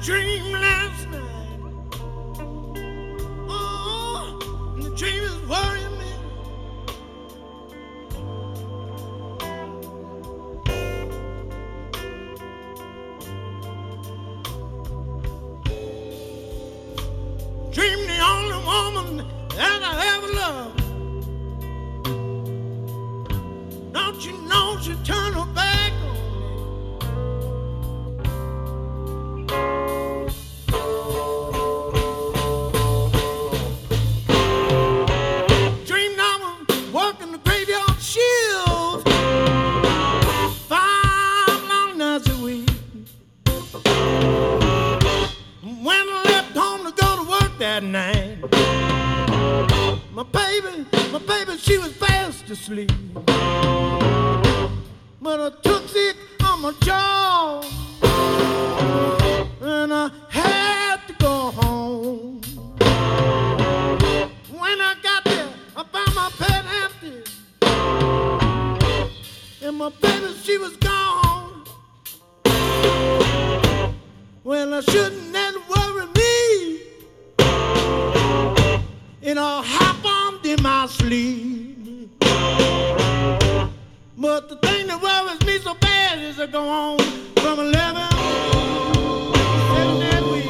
dream last night. Oh, and the dream is worrying me. Dream the only woman that I ever loved. Don't you know she turned her back on me? Dreamed I was working the graveyard shift 5 long nights a week. When I left home to go to work that night, my baby, she was fast asleep. But I took sick on my jaw, and I had to go home. When I got there, I found my bed empty, and my baby, she was gone. Well, I shouldn't have worried me. It all happened in my sleep. But the thing that worries me so bad is I go on from 11 to 7 that week.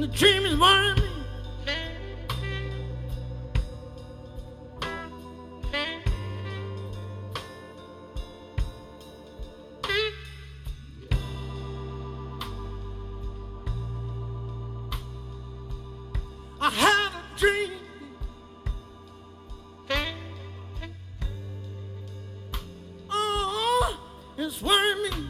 dream is worrying me. I had a dream. Oh, it's worrying me.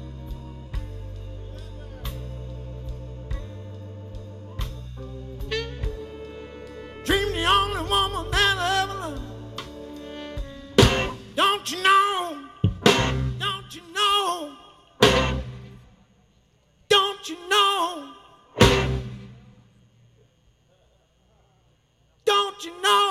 Dream the only woman that I ever loved. Don't you know? Don't you know? Don't you know? Don't you know?